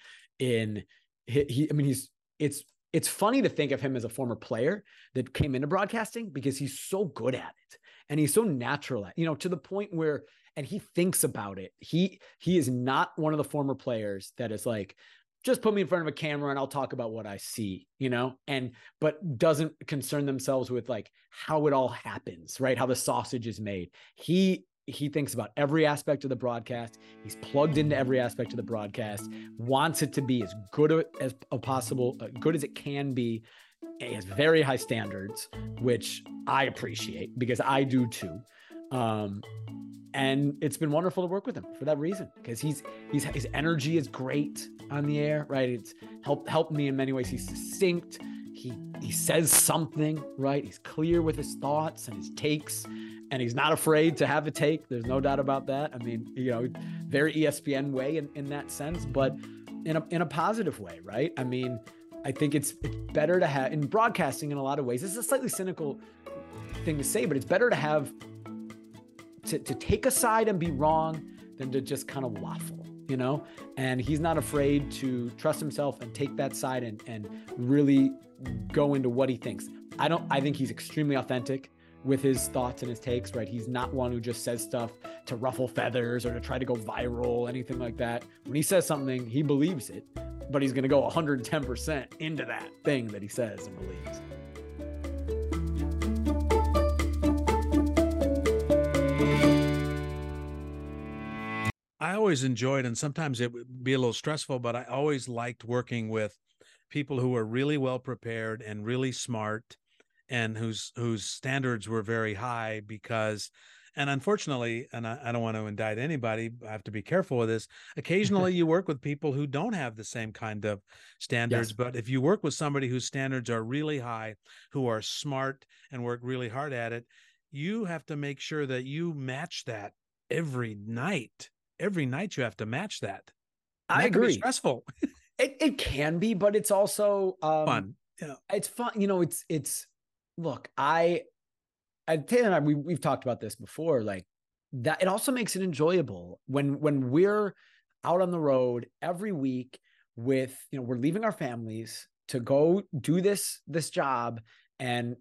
It's funny to think of him as a former player that came into broadcasting because he's so good at it, and he's so natural at, to the point where, and he thinks about it. He is not one of the former players that is like, just put me in front of a camera and I'll talk about what I see, but doesn't concern themselves with like how it all happens, right? How the sausage is made. He thinks about every aspect of the broadcast. He's plugged into every aspect of the broadcast, wants it to be as good as possible, good as it can be. He has very high standards, which I appreciate because I do too. And it's been wonderful to work with him for that reason, because his energy is great on the air, right? It's helped me in many ways. He's succinct. He says something, right? He's clear with his thoughts and his takes, and he's not afraid to have a take. There's no doubt about that. I mean, very ESPN way in that sense, but in a positive way, right? I mean, I think it's better to have, in broadcasting in a lot of ways, this is a slightly cynical thing to say, but it's better to have to take a side and be wrong than to just kind of waffle, and he's not afraid to trust himself and take that side and really go into what he thinks. I think he's extremely authentic with his thoughts and his takes, right? He's not one who just says stuff to ruffle feathers or to try to go viral, anything like that. When he says something, he believes it, but he's going to go 110% into that thing that he says and believes. I always enjoyed, and sometimes it would be a little stressful, but I always liked working with people who were really well prepared and really smart, and whose standards were very high, because, and unfortunately, and I don't want to indict anybody, I have to be careful with this. Occasionally you work with people who don't have the same kind of standards, yes. But if you work with somebody whose standards are really high, who are smart and work really hard at it, you have to make sure that you match that every night. Every night you have to match that. I agree. Can be stressful. It can be, but it's also fun. Yeah. It's fun. It's look, Taylor and I, we've talked about this before, like that. It also makes it enjoyable when we're out on the road every week with, we're leaving our families to go do this job, and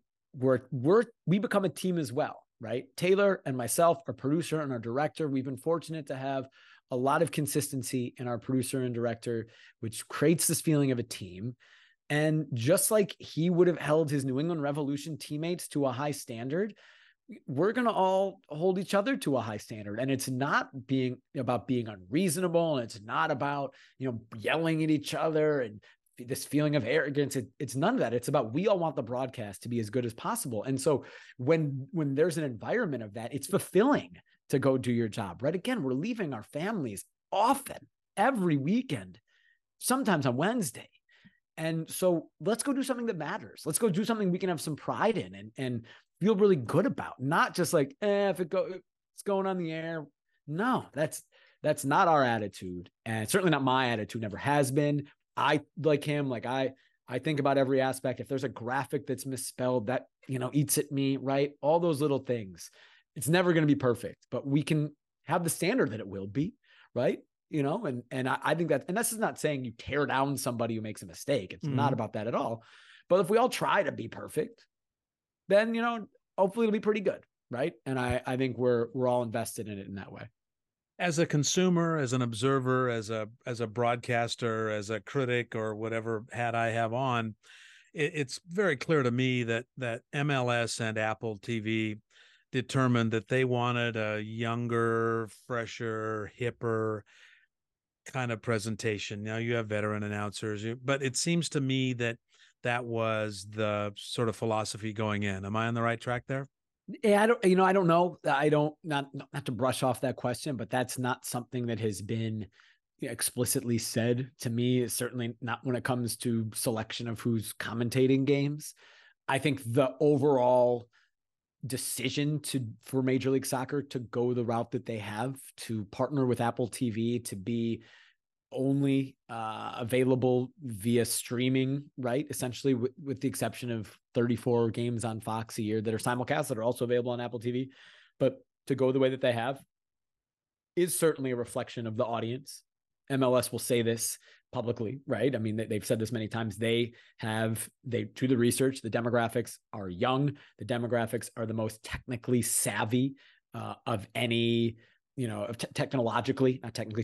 we become a team as well. Right? Taylor and myself, our producer and our director, we've been fortunate to have a lot of consistency in our producer and director, which creates this feeling of a team. And just like he would have held his New England Revolution teammates to a high standard, we're going to all hold each other to a high standard. And it's not about being unreasonable. And it's not about, yelling at each other and this feeling of arrogance. It's none of that. It's about, we all want the broadcast to be as good as possible. And so when there's an environment of that, it's fulfilling to go do your job, right? Again, we're leaving our families often, every weekend, sometimes on Wednesday. And so let's go do something that matters. Let's go do something we can have some pride in and feel really good about, not just like, if it's going on the air. No, that's not our attitude. And it's certainly not my attitude, never has been. I, like him, like I think about every aspect. If there's a graphic that's misspelled, that, eats at me, right? All those little things. It's never going to be perfect, but we can have the standard that it will be, right? And I think that, and this is not saying you tear down somebody who makes a mistake. It's not about that at all. But if we all try to be perfect, then, hopefully it'll be pretty good, right? And I think we're all invested in it in that way. As a consumer, as an observer, as a broadcaster, as a critic, or whatever hat I have on, it's very clear to me that MLS and Apple TV determined that they wanted a younger, fresher, hipper kind of presentation. Now you have veteran announcers, but it seems to me that was the sort of philosophy going in. Am I on the right track there? Yeah, I don't know. I don't, not to brush off that question, but that's not something that has been explicitly said to me. It's certainly not when it comes to selection of who's commentating games. I think the overall decision for Major League Soccer to go the route that they have, to partner with Apple TV, to be only available via streaming, right? Essentially, with the exception of 34 games on Fox a year that are simulcast that are also available on Apple TV. But to go the way that they have is certainly a reflection of the audience. MLS will say this publicly, right? I mean, they've said this many times. They do the research. The demographics are young. The demographics are the most technically savvy of any, technologically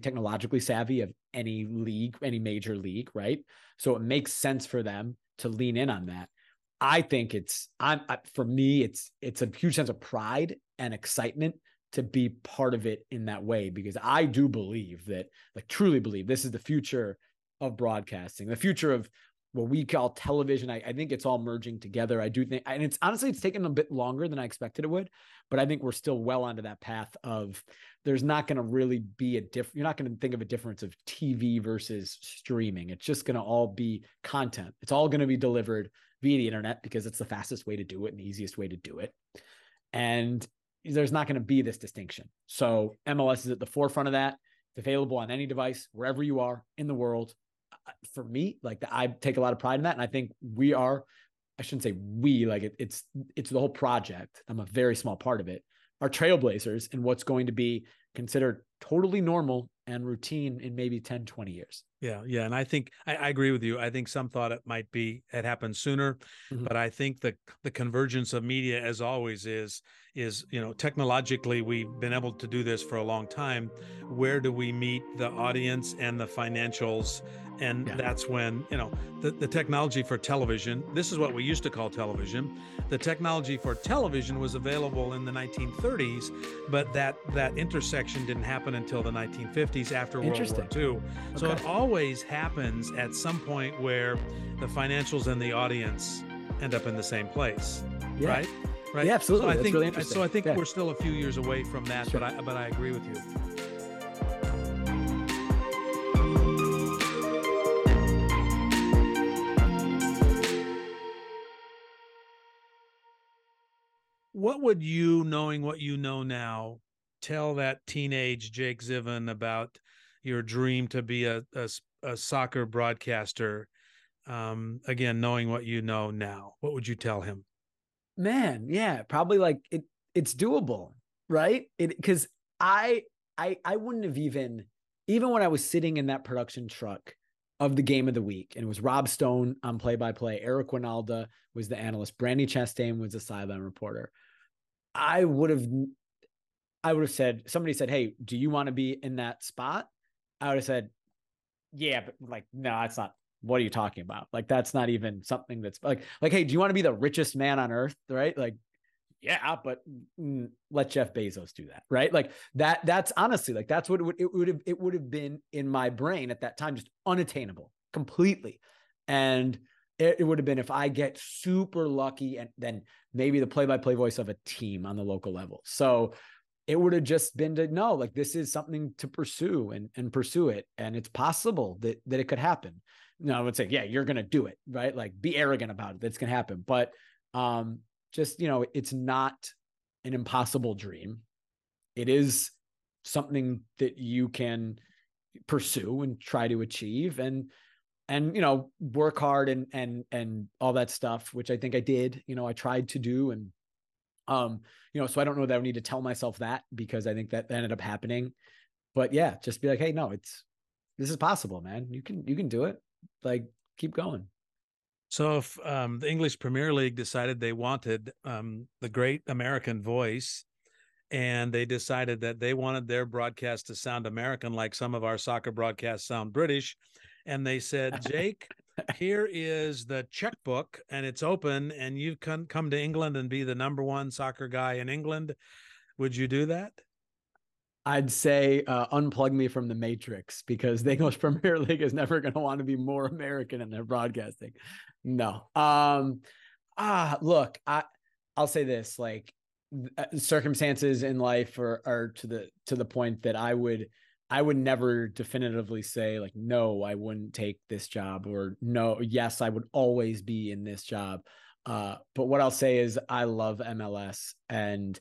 savvy of any league, any major league, right? So it makes sense for them to lean in on that. I think for me, it's a huge sense of pride and excitement to be part of it in that way, because I do believe that, like, truly believe this is the future of broadcasting, the future of what we call television. I think it's all merging together. I do think, and it's taken a bit longer than I expected it would, but I think we're still well onto that path of there's not going to really be you're not going to think of a difference of TV versus streaming. It's just going to all be content. It's all going to be delivered via the internet because it's the fastest way to do it and the easiest way to do it. And there's not going to be this distinction. So MLS is at the forefront of that. It's available on any device, wherever you are in the world. For me, like, I take a lot of pride in that. And I think I shouldn't say we, like, it's the whole project. I'm a very small part of it. Are trailblazers in what's going to be considered totally normal and routine in maybe 10, 20 years. Yeah. Yeah. And I think I agree with you. I think some thought it happened sooner, but I think the convergence of media, as always, is, technologically, we've been able to do this for a long time. Where do we meet the audience and the financials? And that's when, the technology for television, this is what we used to call television. The technology for television was available in the 1930s, but that intersection didn't happen until the 1950s after World War II. So it always happens at some point where the financials and the audience end up in the same place, right? Right. Yeah, absolutely. So That's really interesting. So I think we're still a few years away from that, but I agree with you. What would you, knowing what you know now, tell that teenage Jake Ziven about your dream to be a soccer broadcaster? Again, knowing what you know now, what would you tell him? Man, yeah, probably like it's doable, right? Because I wouldn't have even when I was sitting in that production truck of the game of the week, and it was Rob Stone on play-by-play, Eric Winalda was the analyst, Brandy Chastain was the sideline reporter. I would have said, somebody said, "Hey, do you want to be in that spot?" I would have said, "Yeah," but like, no, it's not. What are you talking about? Like, that's not even something that's like, hey, do you want to be the richest man on earth? Right? Like, yeah, but let Jeff Bezos do that. Right? Like that's honestly, like, that's what it would have been in my brain at that time, just unattainable completely. And it would have been if I get super lucky and then maybe the play-by-play voice of a team on the local level. So it would have just been to know, like, this is something to pursue and pursue it. And it's possible that it could happen. No, I would say, yeah, you're going to do it, right? Like, be arrogant about it. That's going to happen. But just, it's not an impossible dream. It is something that you can pursue and try to achieve and work hard and all that stuff, which I think I did, I tried to do. And, so I don't know that I need to tell myself that, because I think that ended up happening. But yeah, just be like, hey, no, this is possible, man. You can do it. Like, keep going. So if the English Premier League decided they wanted the great American voice, and they decided that they wanted their broadcast to sound American, like some of our soccer broadcasts sound British, and they said, Jake, here is the checkbook and it's open, and you can come to England and be the #1 soccer guy in England, would you do that? I'd say unplug me from the Matrix, because the English Premier League is never going to want to be more American in their broadcasting. No. Look, I'll say this, like, circumstances in life are to the point that I would never definitively say like, no, I wouldn't take this job, or no, yes, I would always be in this job. But what I'll say is I love MLS, and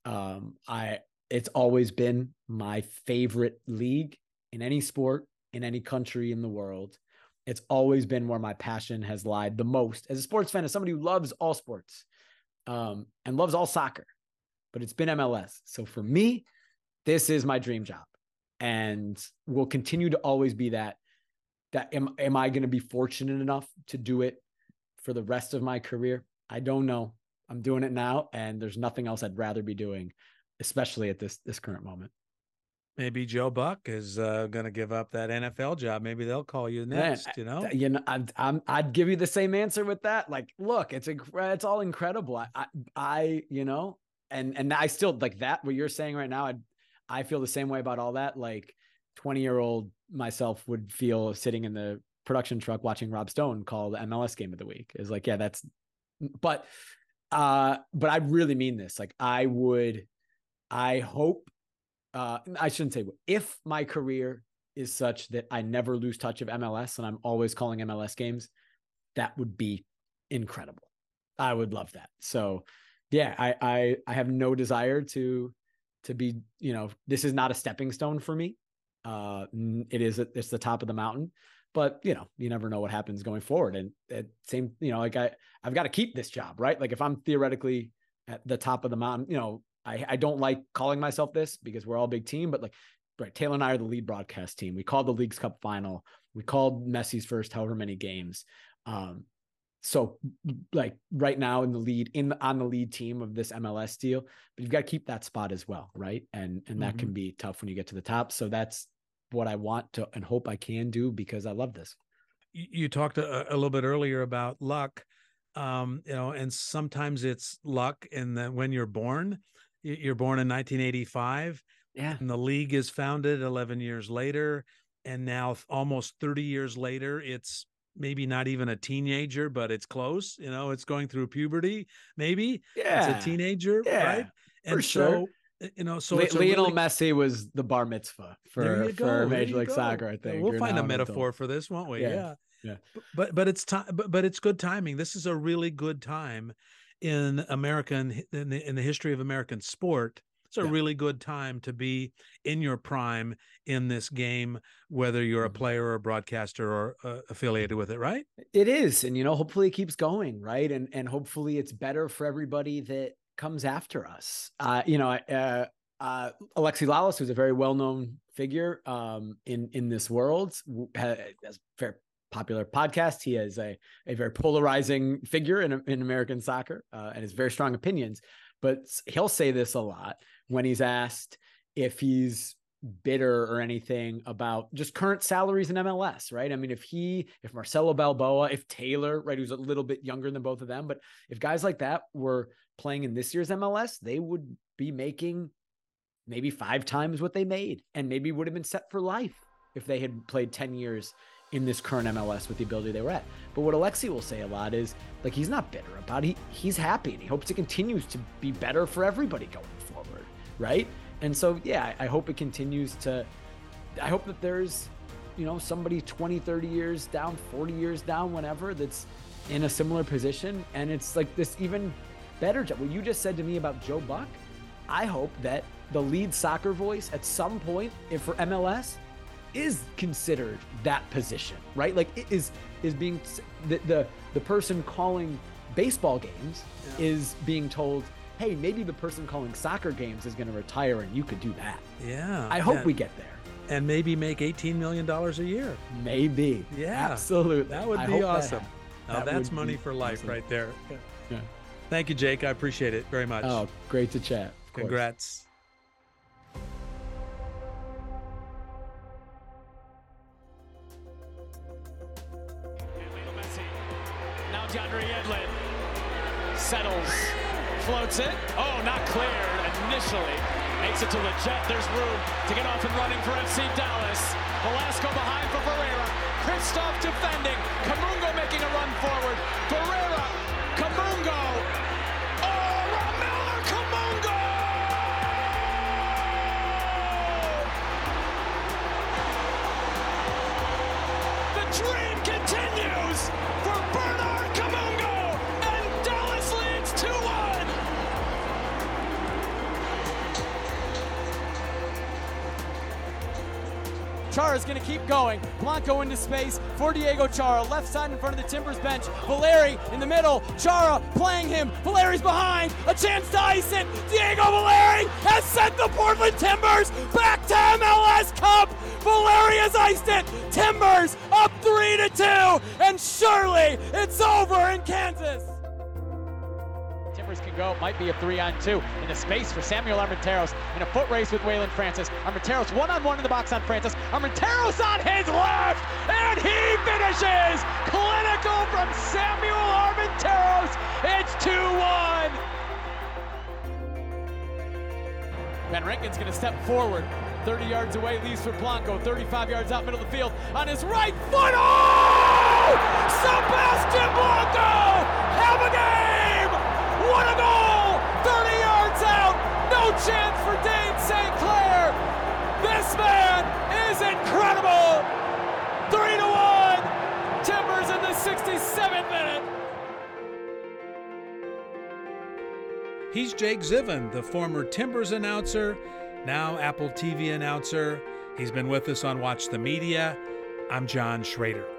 it's always been my favorite league in any sport, in any country in the world. It's always been where my passion has lied the most as a sports fan, as somebody who loves all sports, and loves all soccer, but it's been MLS. So for me, this is my dream job, and will continue to always be that. Am I going to be fortunate enough to do it for the rest of my career? I don't know. I'm doing it now, and there's nothing else I'd rather be doing, especially at this current moment. Maybe Joe Buck is going to give up that NFL job. Maybe they'll call you next. I'd give you the same answer with that. Like, look, it's all incredible. I and I still like that. What you're saying right now, I feel the same way about all that. Like 20-year-old myself would feel sitting in the production truck watching Rob Stone call the MLS game of the week. Is like, yeah, but I really mean this. Like I hope, I shouldn't say, if my career is such that I never lose touch of MLS and I'm always calling MLS games, that would be incredible. I would love that. So yeah, I have no desire to be, this is not a stepping stone for me. It's the top of the mountain, but you never know what happens going forward. And I've got to keep this job, right? Like if I'm theoretically at the top of the mountain, I don't like calling myself this because we're all a big team, but like, right, Taylor and I are the lead broadcast team. We called the Leagues Cup final. We called Messi's first however many games. So like right now on the lead team of this MLS deal, but you've got to keep that spot as well. Right. And that can be tough when you get to the top. So that's what I want to and hope I can do because I love this. You talked a little bit earlier about luck, and sometimes it's luck in that when you're born in 1985, and the league is founded 11 years later. And now almost 30 years later, it's maybe not even a teenager, but it's close, it's going through puberty. Maybe it's a teenager. Right. And for sure. So Lionel Messi was the bar mitzvah for Major League Soccer. I think we'll find a metaphor for this, won't we? Yeah. But it's time. But it's good timing. This is a really good time in American in the history of American sport. It's a really good time to be in your prime in this game, whether you're a player or a broadcaster or affiliated with it, right? It is. And, hopefully it keeps going, right? And hopefully it's better for everybody that comes after us. Alexi Lalas, who's a very well-known figure in this world, has a very popular podcast. He is a very polarizing figure in American soccer and has very strong opinions. But he'll say this a lot when he's asked if he's bitter or anything about just current salaries in MLS, right? I mean, if Marcelo Balboa, if Taylor, right, who's a little bit younger than both of them, but if guys like that were playing in this year's MLS, they would be making maybe 5 times what they made and maybe would have been set for life if they had played 10 years in this current MLS with the ability they were at. But what Alexi will say a lot is like, he's not bitter about it. He's happy and he hopes it continues to be better for everybody going forward. Right. And so, yeah, I hope it continues I hope that there's, somebody 20, 30 years down, 40 years down, whenever, that's in a similar position. And it's like this even better job. What you just said to me about Joe Buck, I hope that the lead soccer voice at some point, if for MLS, is considered that position, right? Like it is being the person calling baseball games is being told, hey, maybe the person calling soccer games is going to retire and you could do that. Yeah. I hope we get there. And maybe make $18 million a year. Maybe. Yeah. Absolutely. That would be awesome. That's money for life awesome. Right there. Yeah. Thank you, Jake. I appreciate it very much. Oh, great to chat. Congrats. DeAndre Yedlin settles, floats it. Oh, not cleared initially. Makes it to Leggett. There's room to get off and running for FC Dallas. Velasco behind for Ferreira. Kristoff defending. Kamungo making a run forward. Ferreira. Kamungo. Oh, Romelu Kamungo! dream continues for Bernard Kamungo, and Dallas leads 2-1. Chara's going to keep going. Blanco into space for Diego Chara. Left side in front of the Timbers bench. Valeri in the middle. Chara playing him. Valeri's behind. A chance to ice it. Diego Valeri has sent the Portland Timbers back to MLS Cup. Valeri has iced it. Timbers up 3-2. And surely it's over in Kansas. Timbers can go. Might be a 3-on-2 in the space for Samuel Armenteros in a foot race with Waylon Francis. Armenteros one-on-one in the box on Francis. Armenteros on his left, and he finishes! Clinical from Samuel Armenteros. It's 2-1. Van Rankin's going to step forward. 30 yards away, leaves for Blanco. 35 yards out middle of the field. On his right foot. Oh! Sebastian Blanco! Have a game! What a goal! 30 yards out! No chance for Dane St. Clair! This man is incredible! 3-1! Timbers in the 67th minute! He's Jake Ziven, the former Timbers announcer, now Apple TV announcer. He's been with us on Watch the Media. I'm John Schrader.